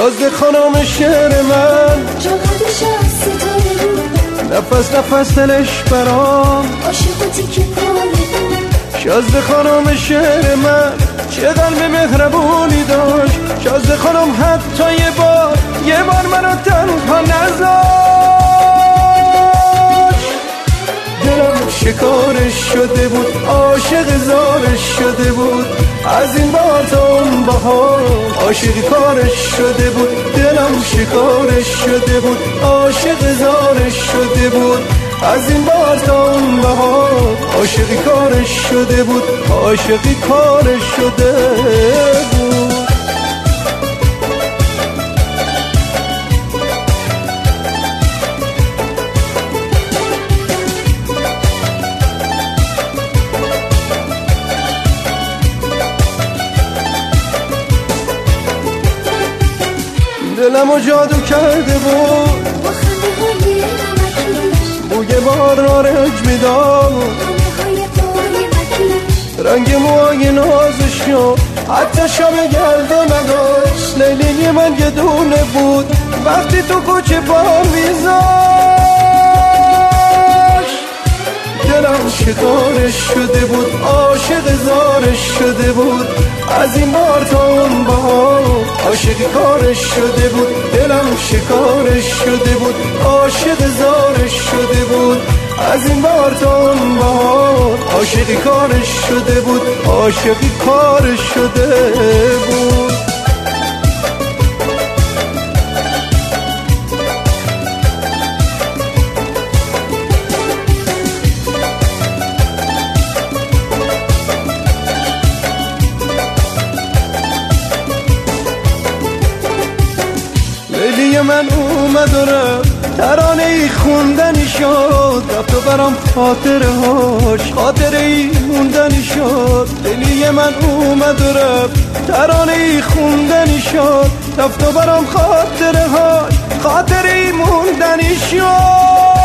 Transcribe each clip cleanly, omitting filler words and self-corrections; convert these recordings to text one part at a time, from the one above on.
شازده خانم شعر من چقدرش از ستاره بود، نفس نفس دلش برام عاشقاتی که پاره بود. شازده خانم شعر من چه قلب مهربونی داشت. شازده خانم حتی یه بار منو تنها نذاشت. دلم شکارش شده بود، عاشق زارش شده بود. از این بار تا اون بهار عاشقی کارش شده بود. دلم شکارش شده بود، عاشق زارش شده بود. از این بار تا اون بهار عاشقی کارش شده بود، عاشقی کارش شده بود. دلمو جادو کرده بود، با خنده های نمکیش بوی بار را رنج میداد. خانه های پای مکیش رنگ موهای نازشو حتی شب گردا نداشت. لیلی من یه دونه بود وقتی تو کوچه پا میذاشت. دلم شکارش شده بود، عاشق زارش شده بود. از این بار تا اون بهار عاشق کارش شده بود. دلم شکارش شده بود، عاشق زارش شده بود. از این بار تا اون بهار عاشق کارش شده بود، عاشق کارش شده بود. لیلی من اومد و رفت، ترانه ای خوندنی شد. رفت و برام خاطره ای موندنی شد. لیلی من اومد و رفت، ترانه ای خوندنی شد. رفت و برام خاطره ای موندنی شد.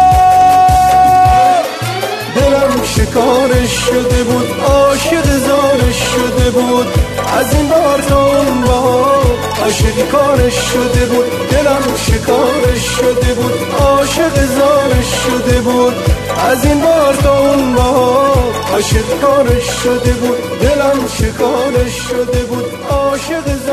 دلم شکارش شده بود، عاشق زارش شده بود. از این بار تا اون بهار عاشقی کارش شده بود. دلم شکارش شده بود، عاشق زارش شده بود. از این بار تا اون بهار عاشقی کارش شده بود. دلم شکارش شده بود، عاشق